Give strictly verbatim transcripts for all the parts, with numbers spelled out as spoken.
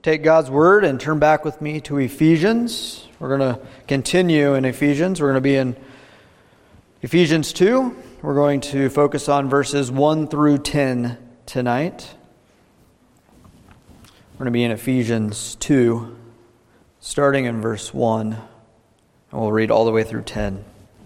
take God's Word and turn back with me to Ephesians. We're going to continue in Ephesians. We're going to be in Ephesians two. We're going to focus on verses one through ten tonight. We're going to be in Ephesians two, starting in verse one, and we'll read all the way through ten.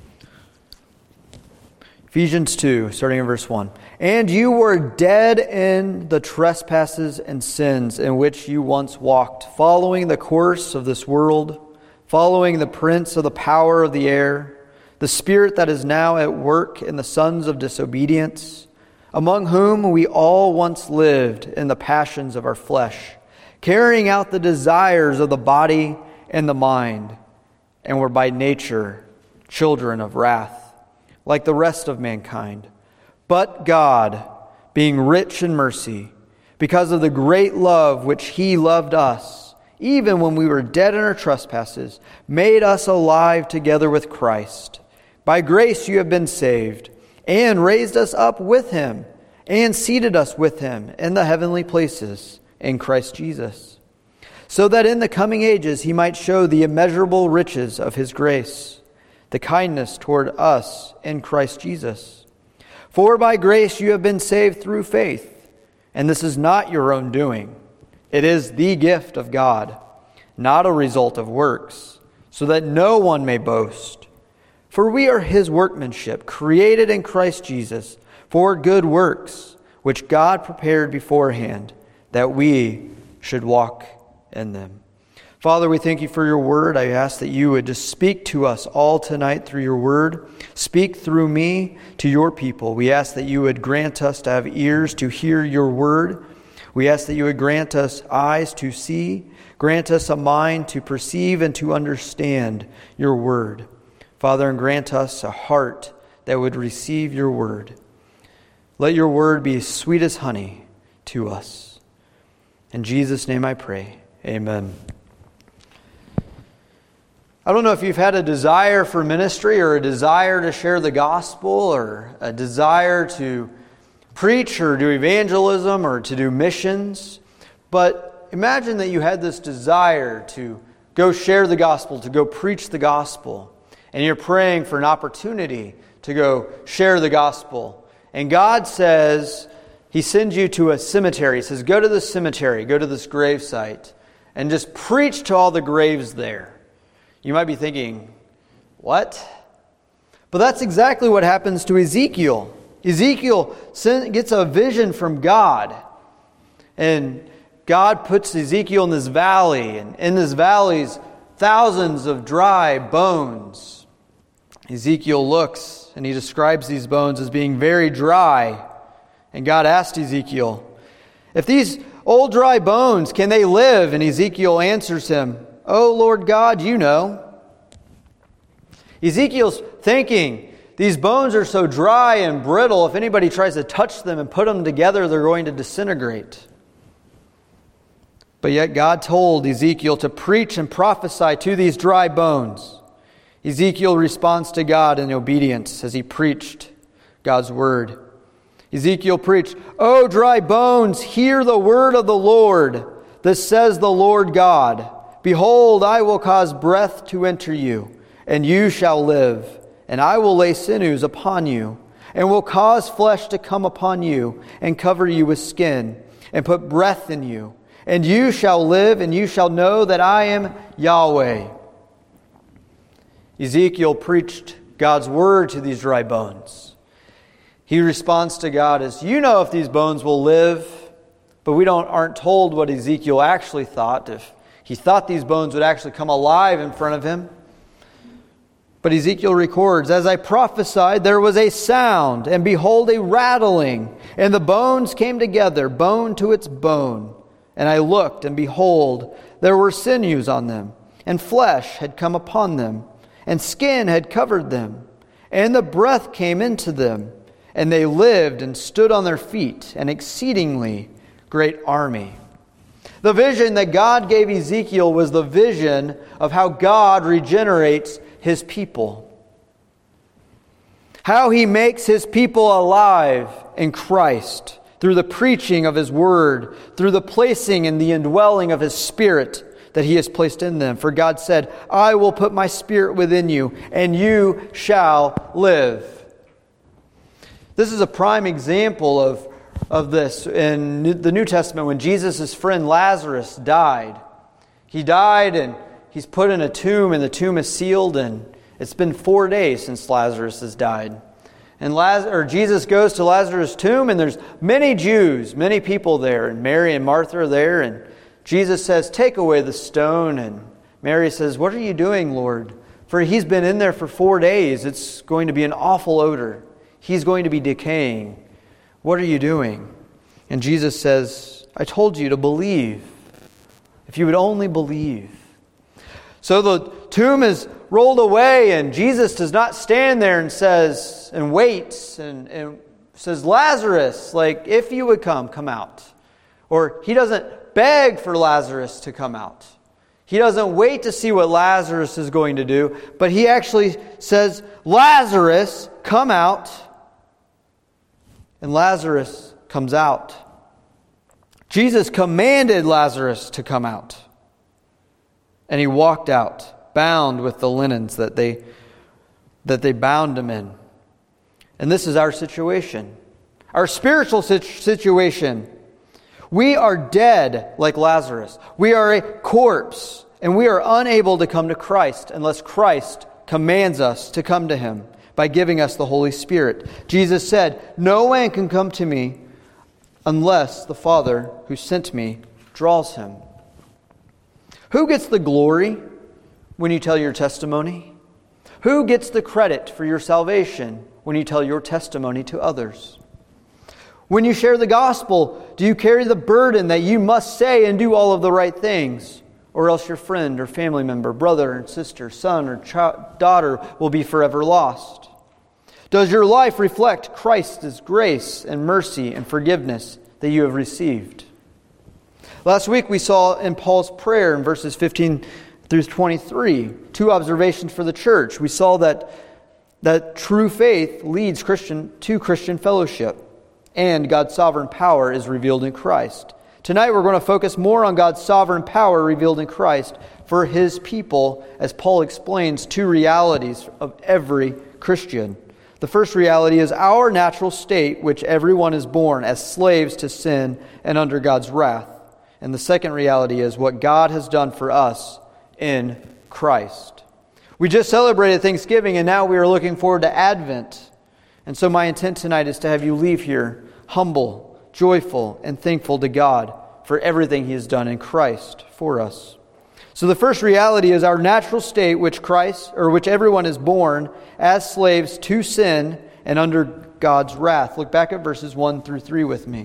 Ephesians two, starting in verse one. And you were dead in the trespasses and sins in which you once walked, following the course of this world, following the prince of the power of the air, the spirit that is now at work in the sons of disobedience, among whom we all once lived in the passions of our flesh, carrying out the desires of the body and the mind, and were by nature children of wrath, like the rest of mankind. But God, being rich in mercy, because of the great love which He loved us, even when we were dead in our trespasses, made us alive together with Christ. By grace you have been saved, and raised us up with Him, and seated us with Him in the heavenly places in Christ Jesus, so that in the coming ages He might show the immeasurable riches of His grace, the kindness toward us in Christ Jesus. For by grace you have been saved through faith, and this is not your own doing. It is the gift of God, not a result of works, so that no one may boast. For we are His workmanship, created in Christ Jesus, for good works, which God prepared beforehand, that we should walk in them. Father, we thank You for Your word. I ask that You would just speak to us all tonight through Your word. Speak through me to Your people. We ask that You would grant us to have ears to hear Your word. We ask that You would grant us eyes to see, grant us a mind to perceive and to understand Your word. Father, and grant us a heart that would receive Your word. Let Your word be sweet as honey to us. In Jesus' name I pray. Amen. I don't know if you've had a desire for ministry or a desire to share the gospel or a desire to preach or do evangelism or to do missions, but imagine that you had this desire to go share the gospel, to go preach the gospel, and you're praying for an opportunity to go share the gospel. And God says, He sends you to a cemetery. He says, go to the cemetery, go to this grave site, and just preach to all the graves there. You might be thinking, what? But that's exactly what happens to Ezekiel. Ezekiel gets a vision from God. And God puts Ezekiel in this valley. And in this valley's thousands of dry bones. Ezekiel looks and he describes these bones as being very dry. And God asked Ezekiel, if these old dry bones, can they live? And Ezekiel answers him, oh, Lord God, You know. Ezekiel's thinking, these bones are so dry and brittle, if anybody tries to touch them and put them together, they're going to disintegrate. But yet God told Ezekiel to preach and prophesy to these dry bones. Ezekiel responds to God in obedience as he preached God's word. Ezekiel preached, O dry bones, hear the word of the Lord. This says the Lord God. Behold, I will cause breath to enter you, and you shall live. And I will lay sinews upon you, and will cause flesh to come upon you, and cover you with skin, and put breath in you. And you shall live, and you shall know that I am Yahweh. Ezekiel preached God's word to these dry bones. He responds to God as, you know if these bones will live, but we don't aren't told what Ezekiel actually thought, if he thought these bones would actually come alive in front of him. But Ezekiel records, as I prophesied, there was a sound, and behold, a rattling, and the bones came together, bone to its bone. And I looked, and behold, there were sinews on them, and flesh had come upon them, and skin had covered them. And the breath came into them, and they lived and stood on their feet, an exceedingly great army. The vision that God gave Ezekiel was the vision of how God regenerates His people. How He makes His people alive in Christ through the preaching of His Word, through the placing and the indwelling of His Spirit that He has placed in them. For God said, I will put my Spirit within you, and you shall live. This is a prime example of, of this in the New Testament when Jesus' friend Lazarus died. He died and he's put in a tomb, and the tomb is sealed, and it's been four days since Lazarus has died. And Laz- or Jesus goes to Lazarus' tomb, and there's many Jews, many people there, and Mary and Martha are there, and Jesus says, take away the stone, and Mary says, what are you doing, Lord? For he's been in there for four days. It's going to be an awful odor. He's going to be decaying. What are you doing? And Jesus says, I told you to believe. If you would only believe. So the tomb is rolled away, and Jesus does not stand there and says, and waits, and, and says, Lazarus, like, if you would come, come out. Or He doesn't beg for Lazarus to come out. He doesn't wait to see what Lazarus is going to do, but He actually says, Lazarus, come out. And Lazarus comes out. Jesus commanded Lazarus to come out. And he walked out, bound with the linens that they, that they bound him in. And this is our situation. Our spiritual situation. We are dead like Lazarus. We are a corpse, and we are unable to come to Christ unless Christ commands us to come to Him by giving us the Holy Spirit. Jesus said, no man can come to me unless the Father who sent me draws him. Who gets the glory when you tell your testimony? Who gets the credit for your salvation when you tell your testimony to others? When you share the gospel, do you carry the burden that you must say and do all of the right things? Or else your friend or family member, brother and sister, son or child, daughter will be forever lost. Does your life reflect Christ's grace and mercy and forgiveness that you have received? Last week we saw in Paul's prayer in verses fifteen through twenty-three, two observations for the church. We saw that, that true faith leads Christian to Christian fellowship, and God's sovereign power is revealed in Christ. Tonight we're going to focus more on God's sovereign power revealed in Christ for His people, as Paul explains two realities of every Christian. The first reality is our natural state, which everyone is born as slaves to sin and under God's wrath. And the second reality is what God has done for us in Christ. We just celebrated Thanksgiving, and now we are looking forward to Advent. And so my intent tonight is to have you leave here humble, joyful, and thankful to God for everything He has done in Christ for us. So the first reality is our natural state, which Christ, or which everyone is born as slaves to sin and under God's wrath. Look back at verses one through three with me.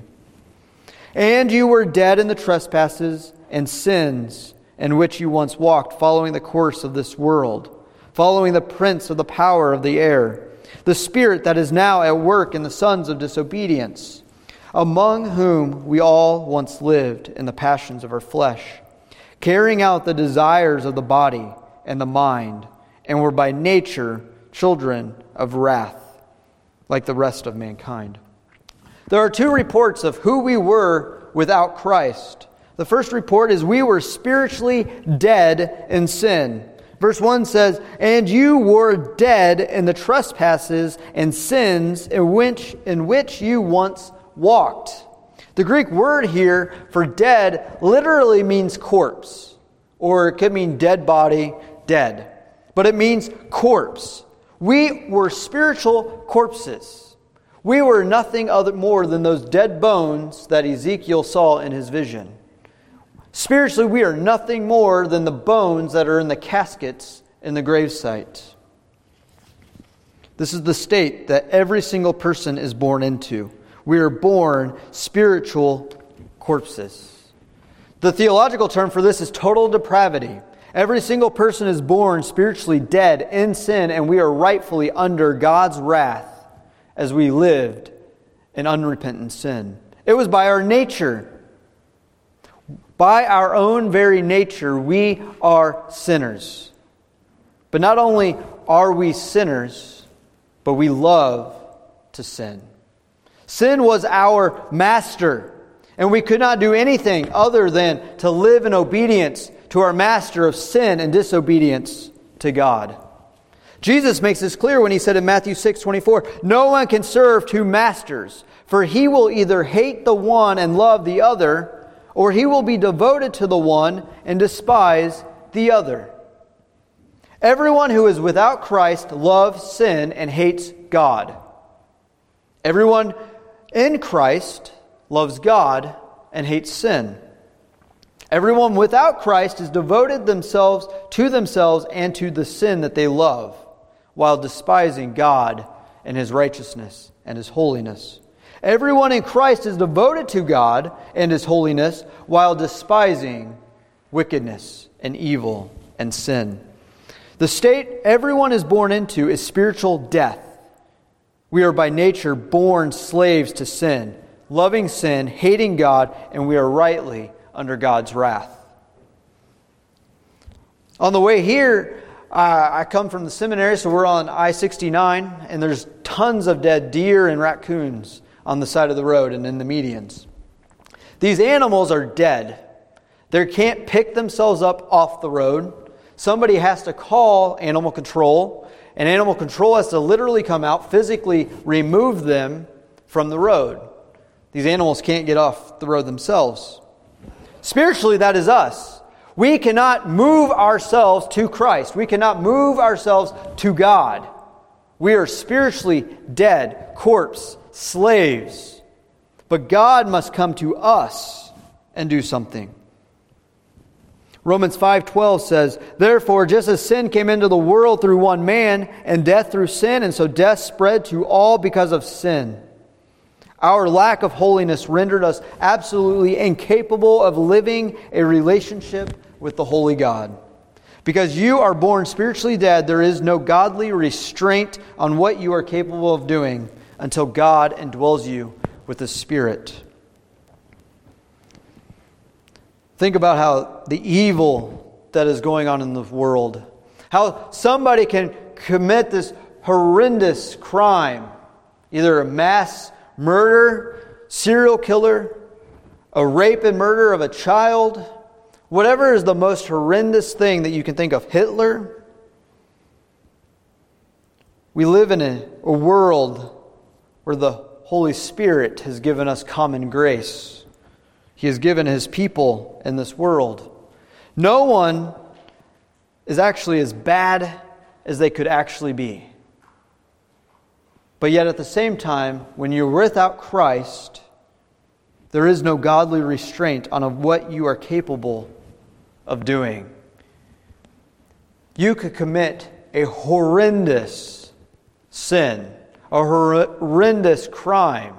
And you were dead in the trespasses and sins in which you once walked, following the course of this world, following the prince of the power of the air, the spirit that is now at work in the sons of disobedience, among whom we all once lived in the passions of our flesh, carrying out the desires of the body and the mind, and were by nature children of wrath, like the rest of mankind. There are two reports of who we were without Christ. The first report is we were spiritually dead in sin. Verse one says, and you were dead in the trespasses and sins in which, in which you once walked. The Greek word here for dead literally means corpse, or it could mean dead body, dead. But it means corpse. We were spiritual corpses. We were nothing other more than those dead bones that Ezekiel saw in his vision. Spiritually, we are nothing more than the bones that are in the caskets in the gravesite. This is the state that every single person is born into. We are born spiritual corpses. The theological term for this is total depravity. Every single person is born spiritually dead in sin, and we are rightfully under God's wrath as we lived in unrepentant sin. It was by our nature. By our own very nature, we are sinners. But not only are we sinners, but we love to sin. Sin was our master, and we could not do anything other than to live in obedience to our master of sin and disobedience to God. Jesus makes this clear when he said in Matthew six twenty-four, "No one can serve two masters, for he will either hate the one and love the other, or he will be devoted to the one and despise the other." Everyone who is without Christ loves sin and hates God. Everyone in Christ loves God and hates sin. Everyone without Christ is devoted themselves to themselves and to the sin that they love, while despising God and His righteousness and His holiness. Everyone in Christ is devoted to God and His holiness, while despising wickedness and evil and sin. The state everyone is born into is spiritual death. We are by nature born slaves to sin, loving sin, hating God, and we are rightly under God's wrath. On the way here, uh, I come from the seminary, so we're on I sixty-nine, and there's tons of dead deer and raccoons on the side of the road and in the medians. These animals are dead. They can't pick themselves up off the road. Somebody has to call animal control, and animal control has to literally come out, physically remove them from the road. These animals can't get off the road themselves. Spiritually, that is us. We cannot move ourselves to Christ. We cannot move ourselves to God. We are spiritually dead, corpse, slaves. But God must come to us and do something. Romans five twelve says, "Therefore, just as sin came into the world through one man, and death through sin, and so death spread to all because of sin. Our lack of holiness rendered us absolutely incapable of living a relationship with the holy God. Because you are born spiritually dead, there is no godly restraint on what you are capable of doing until God indwells you with the Spirit." Think about how the evil that is going on in the world. How somebody can commit this horrendous crime. Either a mass murder, serial killer, a rape and murder of a child, whatever is the most horrendous thing that you can think of. Hitler. We live in a, a world where the Holy Spirit has given us common grace. He has given His people in this world. No one is actually as bad as they could actually be. But yet at the same time, when you're without Christ, there is no godly restraint on what you are capable of doing. You could commit a horrendous sin, a horrendous crime,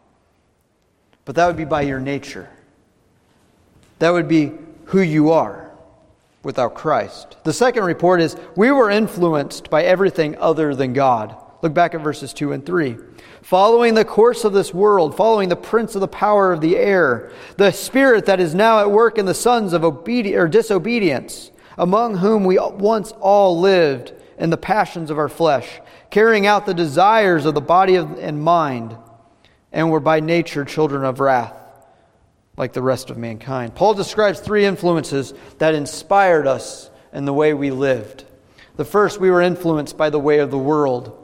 but that would be by your nature. That would be who you are without Christ. The second report is, we were influenced by everything other than God. Look back at verses two and three. "Following the course of this world, following the prince of the power of the air, the spirit that is now at work in the sons of obedi- or disobedience, among whom we once all lived in the passions of our flesh, carrying out the desires of the body of, and mind, and were by nature children of wrath, like the rest of mankind." Paul describes three influences that inspired us in the way we lived. The first, we were influenced by the way of the world.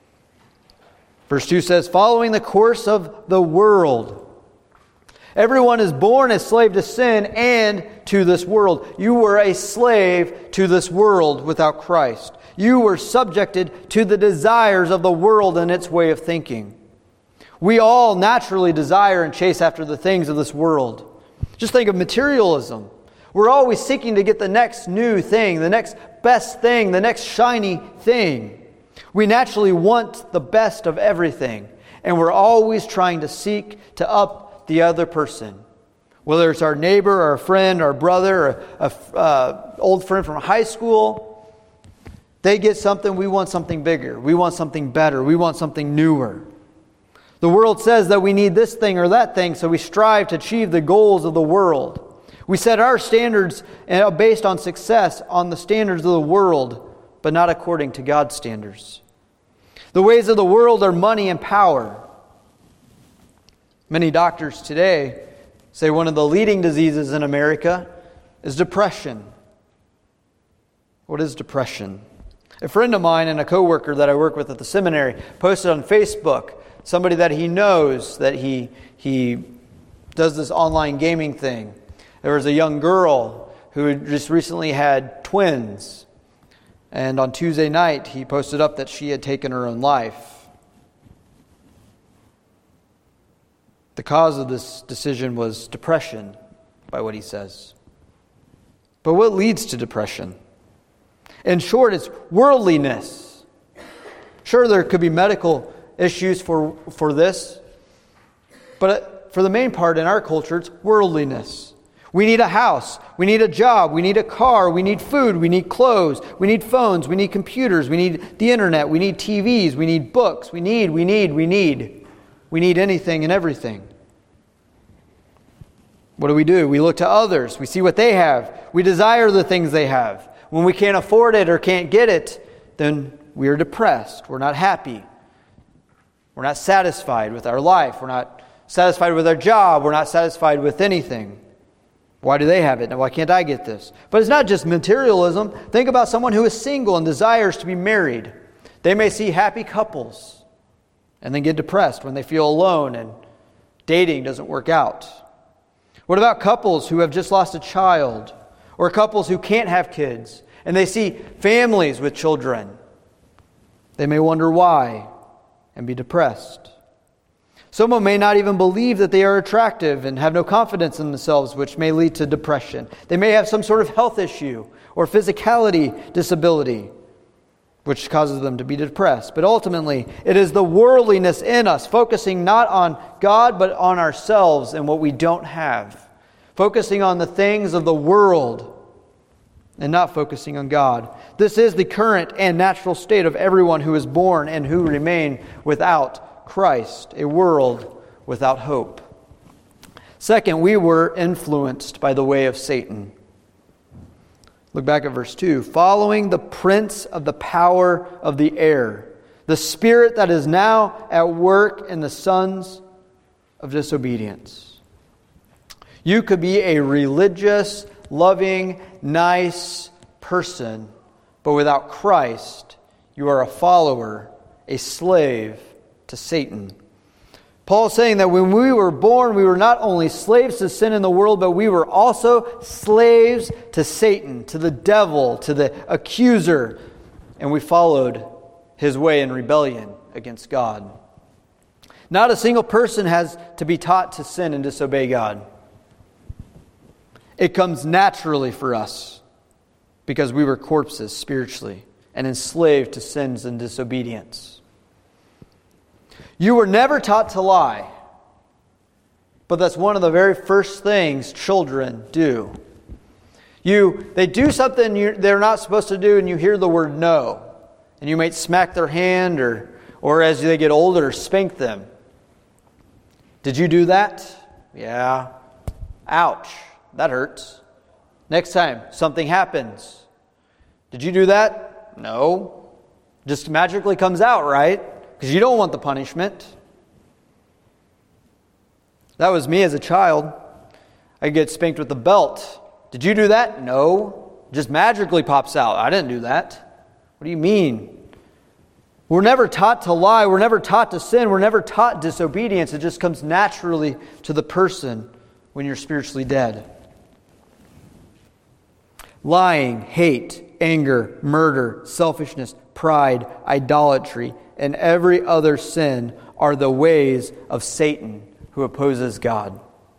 Verse two says, "Following the course of the world." Everyone is born a slave to sin and to this world. You were a slave to this world without Christ. You were subjected to the desires of the world and its way of thinking. We all naturally desire and chase after the things of this world. Just think of materialism. We're always seeking to get the next new thing, the next best thing, the next shiny thing. We naturally want the best of everything, and we're always trying to seek to up the other person. Whether it's our neighbor or a friend or a brother or an uh, old friend from high school, they get something, we want something bigger. We want something better. We want something newer. The world says that we need this thing or that thing, so we strive to achieve the goals of the world. We set our standards based on success on the standards of the world, but not according to God's standards. The ways of the world are money and power. Many doctors today say one of the leading diseases in America is depression. What is depression? A friend of mine and a coworker that I work with at the seminary posted on Facebook, somebody that he knows, that he he does this online gaming thing. There was a young girl who had just recently had twins. And on Tuesday night, he posted up that she had taken her own life. The cause of this decision was depression, by what he says. But what leads to depression? In short, it's worldliness. Sure, there could be medical issues for, for this, but for the main part in our culture, it's worldliness. We need a house, we need a job, we need a car, we need food, we need clothes, we need phones, we need computers, we need the internet, we need T Vs, we need books, we need, we need, we need. We need anything and everything. What do we do? We look to others, we see what they have, we desire the things they have. When we can't afford it or can't get it, then we are depressed, we're not happy. We're not satisfied with our life, we're not satisfied with our job, we're not satisfied with anything. Why do they have it? Now, why can't I get this? But it's not just materialism. Think about someone who is single and desires to be married. They may see happy couples and then get depressed when they feel alone and dating doesn't work out. What about couples who have just lost a child, or couples who can't have kids and they see families with children? They may wonder why and be depressed. Someone may not even believe that they are attractive and have no confidence in themselves, which may lead to depression. They may have some sort of health issue or physicality disability, which causes them to be depressed. But ultimately, it is the worldliness in us, focusing not on God, but on ourselves and what we don't have. Focusing on the things of the world and not focusing on God. This is the current and natural state of everyone who is born and who remain without Christ, a world without hope. Second, we were influenced by the way of Satan. Look back at verse two. Following the prince of the power of the air, the spirit that is now at work in the sons of disobedience. You could be a religious, loving, nice person, but without Christ, you are a follower, a slave to Satan. Paul is saying that when we were born, we were not only slaves to sin in the world, but we were also slaves to Satan, to the devil, to the accuser, and we followed his way in rebellion against God. Not a single person has to be taught to sin and disobey God. It comes naturally for us because we were corpses spiritually and enslaved to sins and disobedience. You were never taught to lie, but that's one of the very first things children do. You, they do something you, they're not supposed to do, and you hear the word no, and you might smack their hand, or, or as they get older, spank them. Did you do that? Yeah. Ouch, that hurts. Next time, something happens. Did you do that? No. Just magically comes out, right? Because you don't want the punishment. That was me as a child. I get spanked with the belt. Did you do that? No. Just magically pops out. I didn't do that. What do you mean? We're never taught to lie. We're never taught to sin. We're never taught disobedience. It just comes naturally to the person when you're spiritually dead. Lying, hate, anger, murder, selfishness, pride, idolatry, and every other sin are the ways of Satan who opposes God.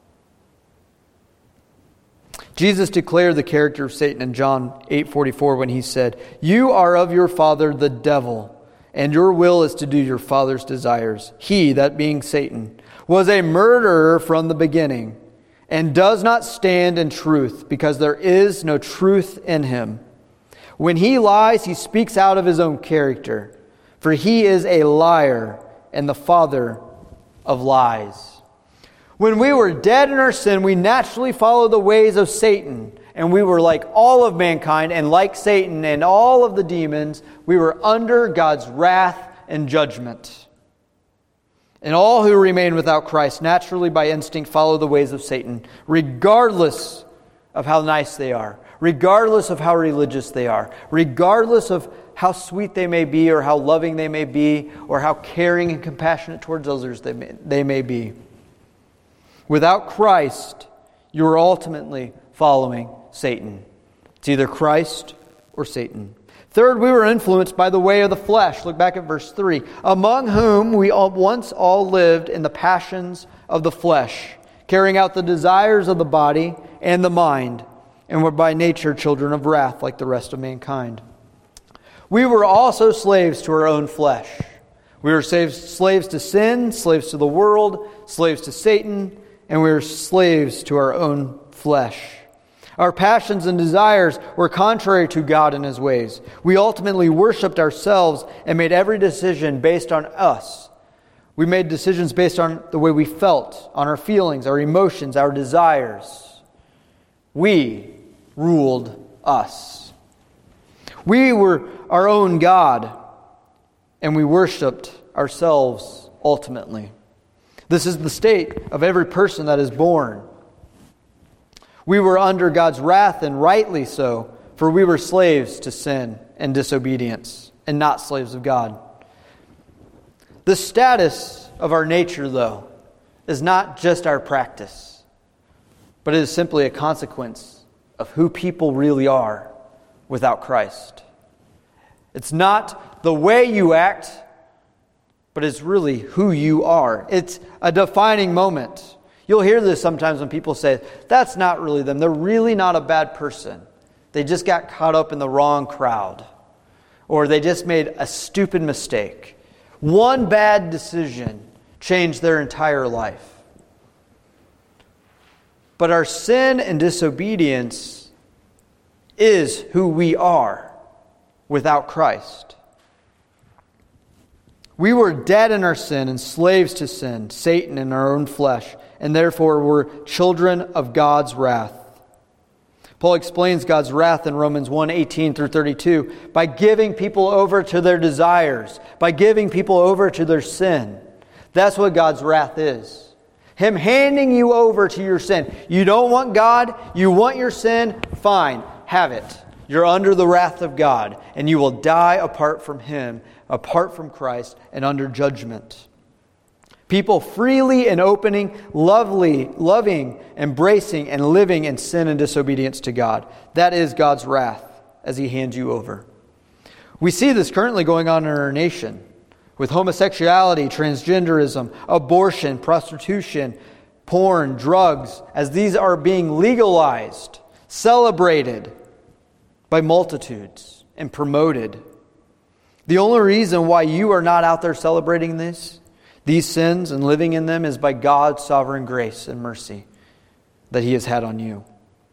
Jesus declared the character of Satan in John eight forty-four when he said, "You are of your father the devil, and your will is to do your father's desires. He," that being Satan, "was a murderer from the beginning, and does not stand in truth, because there is no truth in him. When he lies, he speaks out of his own character. For he is a liar and the father of lies." When we were dead in our sin, we naturally followed the ways of Satan. And we were like all of mankind, and like Satan and all of the demons, we were under God's wrath and judgment. And all who remain without Christ naturally by instinct follow the ways of Satan, regardless of how nice they are, regardless of how religious they are, regardless of how sweet they may be or how loving they may be or how caring and compassionate towards others they may, they may be. Without Christ, you are ultimately following Satan. It's either Christ or Satan. Third, we were influenced by the way of the flesh. Look back at verse three. Among whom we all once all lived in the passions of the flesh, carrying out the desires of the body and the mind, and were by nature children of wrath like the rest of mankind. We were also slaves to our own flesh. We were slaves, slaves to sin, slaves to the world, slaves to Satan, and we were slaves to our own flesh. Our passions and desires were contrary to God and His ways. We ultimately worshipped ourselves and made every decision based on us. We made decisions based on the way we felt, on our feelings, our emotions, our desires. We ruled us. We were our own God, and we worshipped ourselves ultimately. This is the state of every person that is born. We were under God's wrath, and rightly so, for we were slaves to sin and disobedience, and not slaves of God. The status of our nature, though, is not just our practice, but it is simply a consequence of who people really are without Christ. It's not the way you act, but it's really who you are. It's a defining moment. You'll hear this sometimes when people say, that's not really them. They're really not a bad person. They just got caught up in the wrong crowd. Or they just made a stupid mistake. One bad decision changed their entire life. But our sin and disobedience is who we are without Christ. We were dead in our sin and slaves to sin, Satan and our own flesh, and therefore were children of God's wrath. Paul explains God's wrath in Romans one, eighteen through thirty-two by giving people over to their desires, by giving people over to their sin. That's what God's wrath is. Him handing you over to your sin. You don't want God, you want your sin, fine, have it. You're under the wrath of God, and you will die apart from Him, apart from Christ, and under judgment. People freely and opening, lovely, loving, embracing, and living in sin and disobedience to God. That is God's wrath as He hands you over. We see this currently going on in our nation with homosexuality, transgenderism, abortion, prostitution, porn, drugs, as these are being legalized, celebrated by multitudes, and promoted. The only reason why you are not out there celebrating this, these sins and living in them, is by God's sovereign grace and mercy that He has had on you.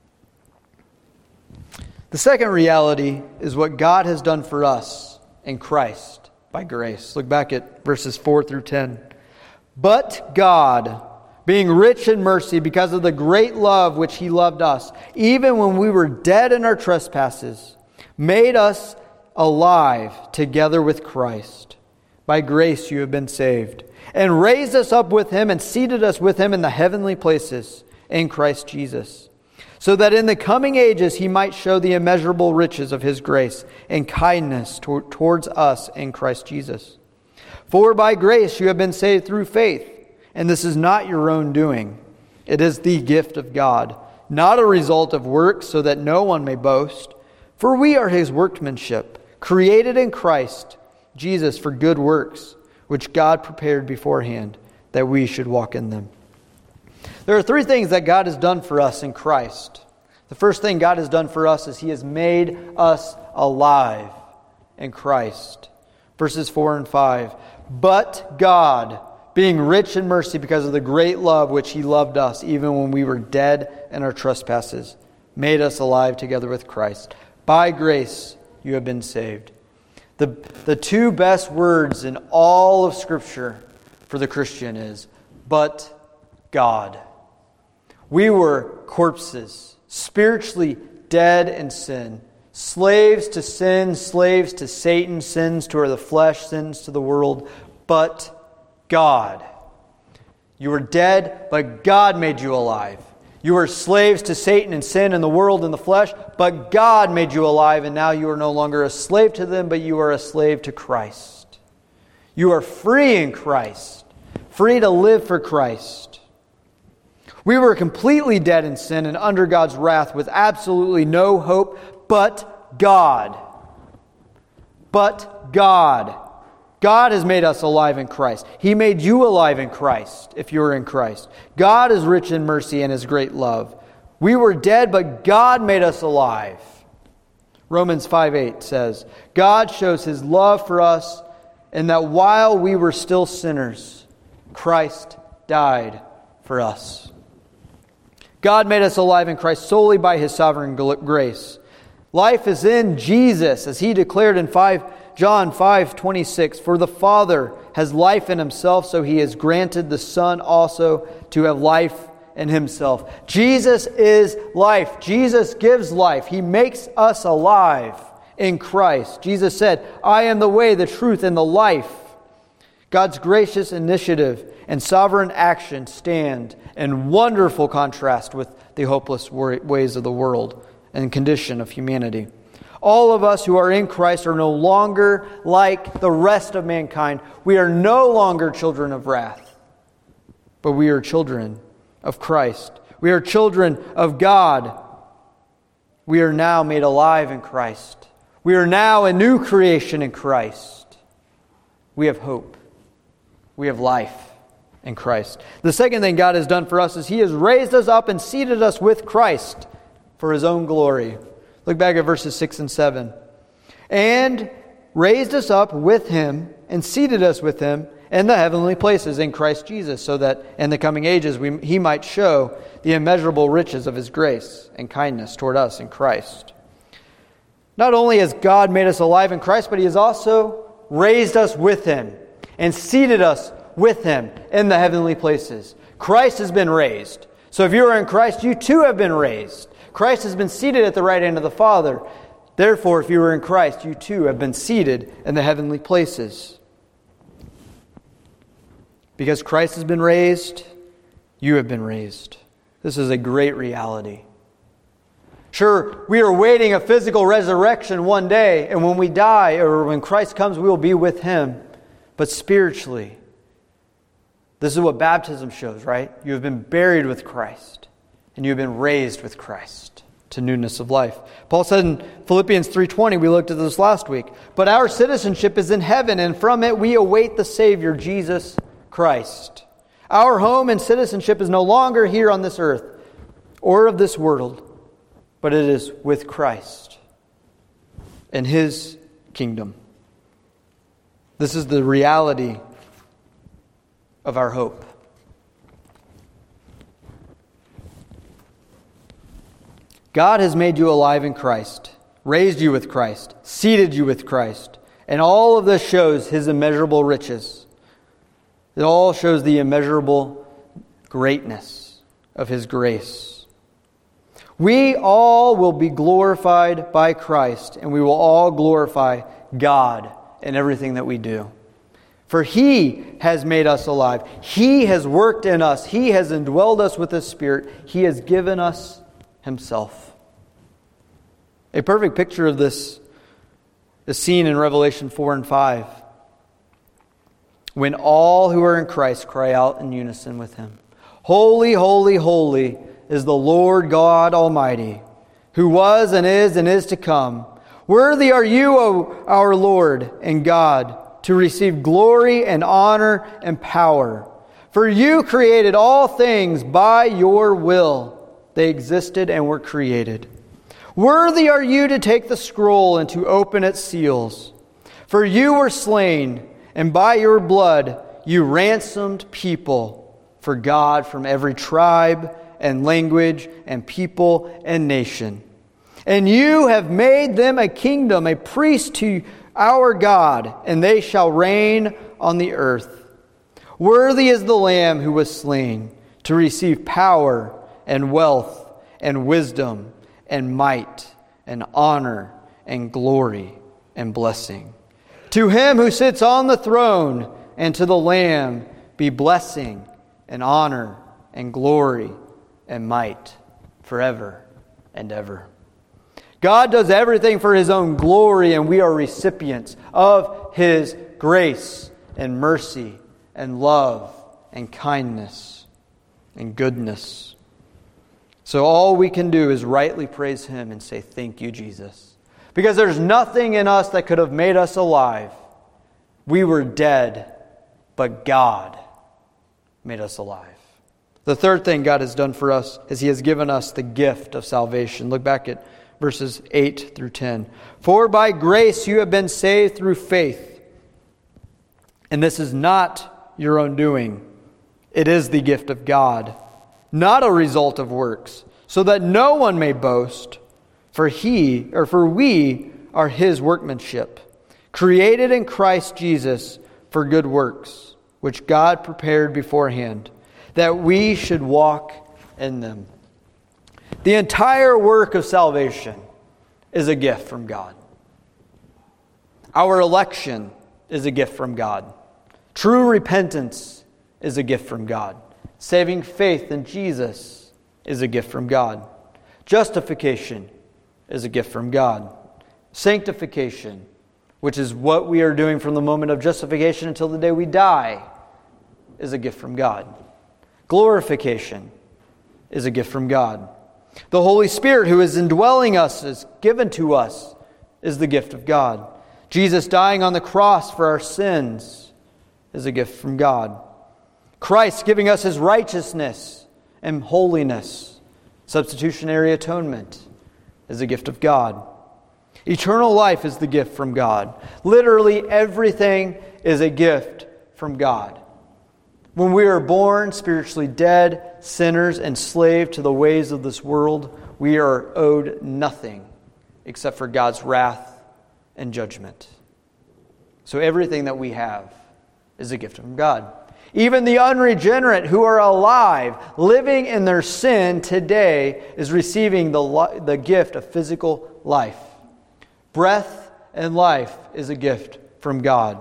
The second reality is what God has done for us in Christ by grace. Look back at verses four through ten. But God, being rich in mercy because of the great love which He loved us, even when we were dead in our trespasses, made us alive together with Christ. By grace you have been saved, and raised us up with Him and seated us with Him in the heavenly places in Christ Jesus, so that in the coming ages He might show the immeasurable riches of His grace and kindness to- towards us in Christ Jesus. For by grace you have been saved through faith, and this is not your own doing. It is the gift of God, not a result of works, so that no one may boast. For we are His workmanship, created in Christ Jesus for good works, which God prepared beforehand that we should walk in them. There are three things that God has done for us in Christ. The first thing God has done for us is He has made us alive in Christ. Verses four and five. But God, being rich in mercy because of the great love which He loved us, even when we were dead in our trespasses, made us alive together with Christ. By grace you have been saved. The, the two best words in all of Scripture for the Christian is, but God. We were corpses, spiritually dead in sin, slaves to sin, slaves to Satan, sins to the flesh, sins to the world, but God You were dead, but God made you alive. You were slaves to Satan and sin and the world and the flesh, but God made you alive, and now you are no longer a slave to them, but you are a slave to Christ. You are free in Christ, free to live for Christ. We were completely dead in sin and under God's wrath with absolutely no hope but God. But God. God has made us alive in Christ. He made you alive in Christ if you are in Christ. God is rich in mercy and His great love. We were dead, but God made us alive. Romans five eight says, God shows His love for us in that while we were still sinners, Christ died for us. God made us alive in Christ solely by His sovereign grace. Life is in Jesus, as He declared in John five twenty-six, for the Father has life in Himself, so He has granted the Son also to have life in Himself. Jesus is life. Jesus gives life. He makes us alive in Christ. Jesus said, I am the way, the truth, and the life. God's gracious initiative and sovereign action stand in wonderful contrast with the hopeless ways of the world and condition of humanity. All of us who are in Christ are no longer like the rest of mankind. We are no longer children of wrath, but we are children of Christ. We are children of God. We are now made alive in Christ. We are now a new creation in Christ. We have hope. We have life in Christ. The second thing God has done for us is He has raised us up and seated us with Christ for His own glory. Look back at verses six and seven. And raised us up with Him and seated us with Him in the heavenly places in Christ Jesus, so that in the coming ages we, He might show the immeasurable riches of His grace and kindness toward us in Christ. Not only has God made us alive in Christ, but He has also raised us with Him and seated us with Him in the heavenly places. Christ has been raised. So if you are in Christ, you too have been raised. Christ has been seated at the right hand of the Father. Therefore, if you are in Christ, you too have been seated in the heavenly places. Because Christ has been raised, you have been raised. This is a great reality. Sure, we are waiting a physical resurrection one day, and when we die, or when Christ comes, we will be with Him. But spiritually, this is what baptism shows, right? You have been buried with Christ, and you have been raised with Christ to newness of life. Paul said in Philippians three twenty, we looked at this last week, but our citizenship is in heaven, and from it we await the Savior, Jesus Christ. Our home and citizenship is no longer here on this earth or of this world, but it is with Christ in His kingdom. This is the reality of our hope. God has made you alive in Christ, raised you with Christ, seated you with Christ, and all of this shows His immeasurable riches. It all shows the immeasurable greatness of His grace. We all will be glorified by Christ, and we will all glorify God in everything that we do. For He has made us alive. He has worked in us. He has indwelled us with His Spirit. He has given us Himself. A perfect picture of this is seen in Revelation four and five, when all who are in Christ cry out in unison with Him, Holy, holy, holy is the Lord God Almighty, who was and is and is to come. Worthy are you, O our Lord and God, to receive glory and honor and power. For you created all things by your will. They existed and were created. Worthy are you to take the scroll and to open its seals. For you were slain, and by your blood you ransomed people for God from every tribe and language and people and nation. And you have made them a kingdom, a priest to our God, and they shall reign on the earth. Worthy is the Lamb who was slain to receive power and wealth and wisdom and might and honor and glory and blessing. To Him who sits on the throne and to the Lamb be blessing and honor and glory and might forever and ever. God does everything for His own glory, and we are recipients of His grace and mercy and love and kindness and goodness. So all we can do is rightly praise Him and say, "Thank you, Jesus." Because there's nothing in us that could have made us alive. We were dead, but God made us alive. The third thing God has done for us is He has given us the gift of salvation. Look back at verses eight through ten. "For by grace you have been saved through faith. And this is not your own doing. It is the gift of God, not a result of works, so that no one may boast. For he, or for we are His workmanship, created in Christ Jesus for good works, which God prepared beforehand, that we should walk in them." The entire work of salvation is a gift from God. Our election is a gift from God. True repentance is a gift from God. Saving faith in Jesus is a gift from God. Justification is a gift from God. Sanctification, which is what we are doing from the moment of justification until the day we die, is a gift from God. Glorification is a gift from God. The Holy Spirit, who is indwelling us, is given to us, is the gift of God. Jesus dying on the cross for our sins is a gift from God. Christ giving us His righteousness and holiness, substitutionary atonement, is a gift of God. Eternal life is the gift from God. Literally everything is a gift from God. When we are born spiritually dead, sinners, enslaved to the ways of this world, we are owed nothing except for God's wrath and judgment. So everything that we have is a gift from God. Even the unregenerate who are alive, living in their sin today, is receiving the, li- the gift of physical life. Breath and life is a gift from God.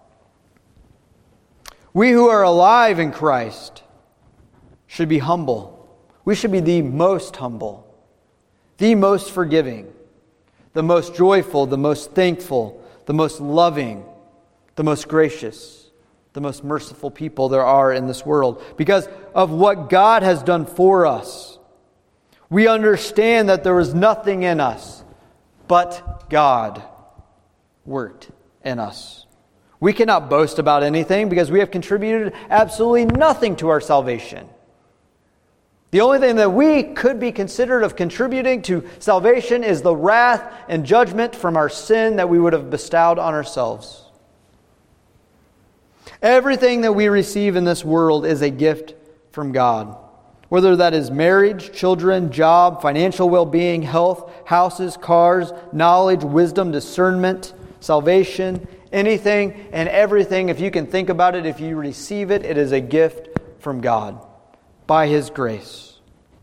We who are alive in Christ should be humble. We should be the most humble, the most forgiving, the most joyful, the most thankful, the most loving, the most gracious, the most merciful people there are in this world. Because of what God has done for us, we understand that there was nothing in us, but God worked in us. We cannot boast about anything because we have contributed absolutely nothing to our salvation. The only thing that we could be considered of contributing to salvation is the wrath and judgment from our sin that we would have bestowed on ourselves. Everything that we receive in this world is a gift from God. Whether that is marriage, children, job, financial well-being, health, houses, cars, knowledge, wisdom, discernment, salvation, anything and everything, if you can think about it, if you receive it, it is a gift from God by His grace.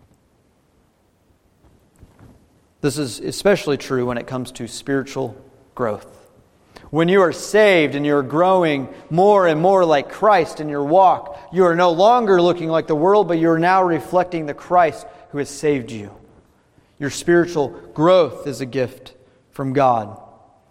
This is especially true when it comes to spiritual growth. When you are saved and you're growing more and more like Christ in your walk, you are no longer looking like the world, but you are now reflecting the Christ who has saved you. Your spiritual growth is a gift from God.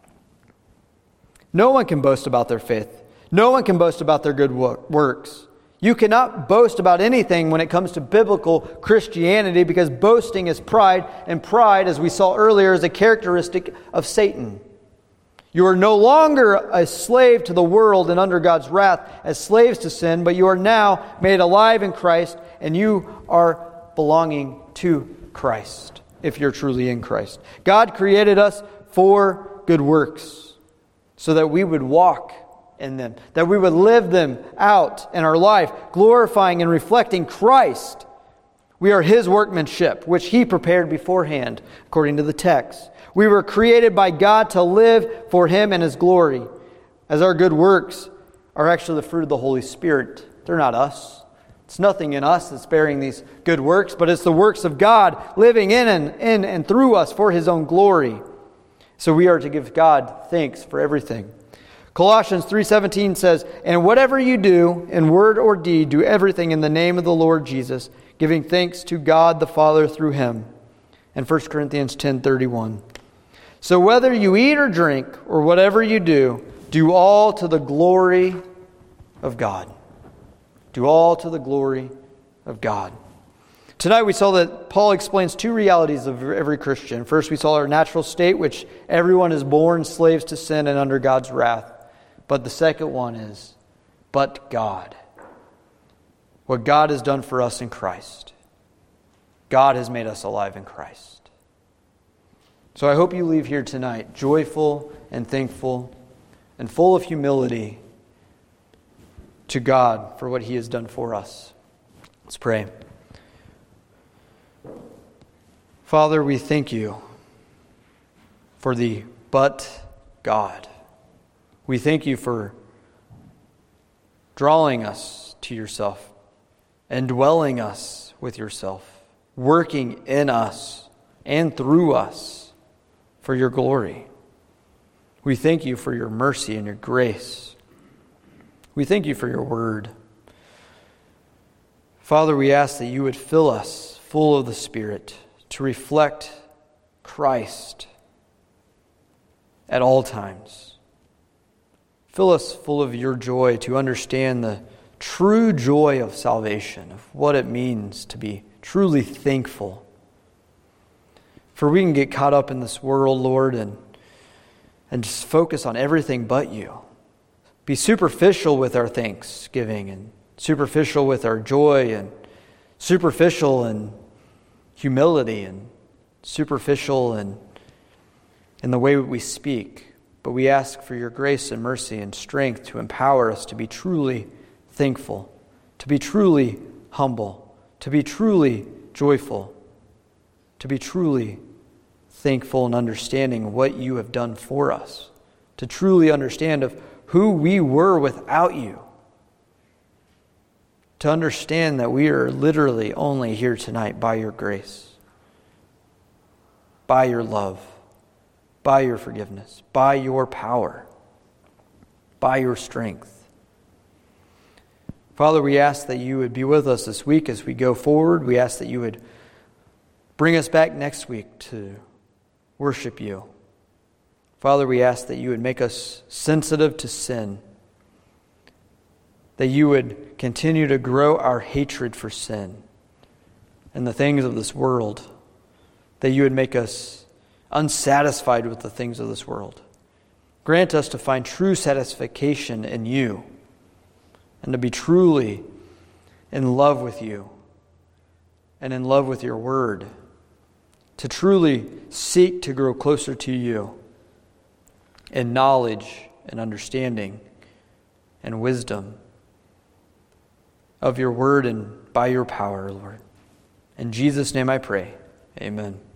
No one can boast about their faith. No one can boast about their good works. You cannot boast about anything when it comes to biblical Christianity because boasting is pride, and pride, as we saw earlier, is a characteristic of Satan. You are no longer a slave to the world and under God's wrath as slaves to sin, but you are now made alive in Christ and you are belonging to Christ if you're truly in Christ. God created us for good works so that we would walk in them, that we would live them out in our life, glorifying and reflecting Christ. We are His workmanship, which He prepared beforehand, according to the text. We were created by God to live for Him and His glory, as our good works are actually the fruit of the Holy Spirit. They're not us. It's nothing in us that's bearing these good works, but it's the works of God living in and in and through us for His own glory. So we are to give God thanks for everything. Colossians three seventeen says, "And whatever you do, in word or deed, do everything in the name of the Lord Jesus, giving thanks to God the Father through him." And First Corinthians ten thirty-one. "So whether you eat or drink, or whatever you do, do all to the glory of God." Do all to the glory of God. Tonight we saw that Paul explains two realities of every Christian. First, we saw our natural state, which everyone is born slaves to sin and under God's wrath. But the second one is, but God. What God has done for us in Christ. God has made us alive in Christ. So I hope you leave here tonight joyful and thankful and full of humility to God for what he has done for us. Let's pray. Father, we thank you for the but God. We thank you for drawing us to yourself and dwelling us with yourself, working in us and through us for your glory. We thank you for your mercy and your grace. We thank you for your word. Father, we ask that you would fill us full of the Spirit to reflect Christ at all times. Fill us full of your joy to understand the true joy of salvation, of what it means to be truly thankful. For we can get caught up in this world, Lord, and, and just focus on everything but you. Be superficial with our thanksgiving and superficial with our joy and superficial in humility and superficial in, in the way we speak. But we ask for your grace and mercy and strength to empower us to be truly thankful, to be truly humble, to be truly joyful, to be truly thankful and understanding what you have done for us, to truly understand of who we were without you, to understand that we are literally only here tonight by your grace, by your love, by your forgiveness, by your power, by your strength. Father, we ask that you would be with us this week as we go forward. We ask that you would bring us back next week to worship you. Father, we ask that you would make us sensitive to sin, that you would continue to grow our hatred for sin and the things of this world, that you would make us unsatisfied with the things of this world. Grant us to find true satisfaction in you and to be truly in love with you and in love with your word, to truly seek to grow closer to you in knowledge and understanding and wisdom of your word and by your power, Lord. In Jesus' name I pray. Amen.